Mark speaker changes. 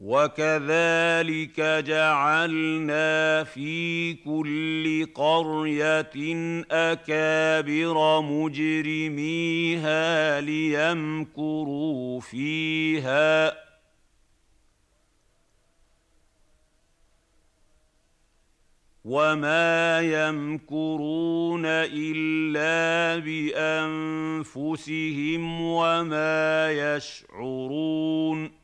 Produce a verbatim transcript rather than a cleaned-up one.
Speaker 1: وكذلك جعلنا في كل قريه اكابر مجرميها ليمكروا فيها وما يمكرون الا بانفسهم وما يشعرون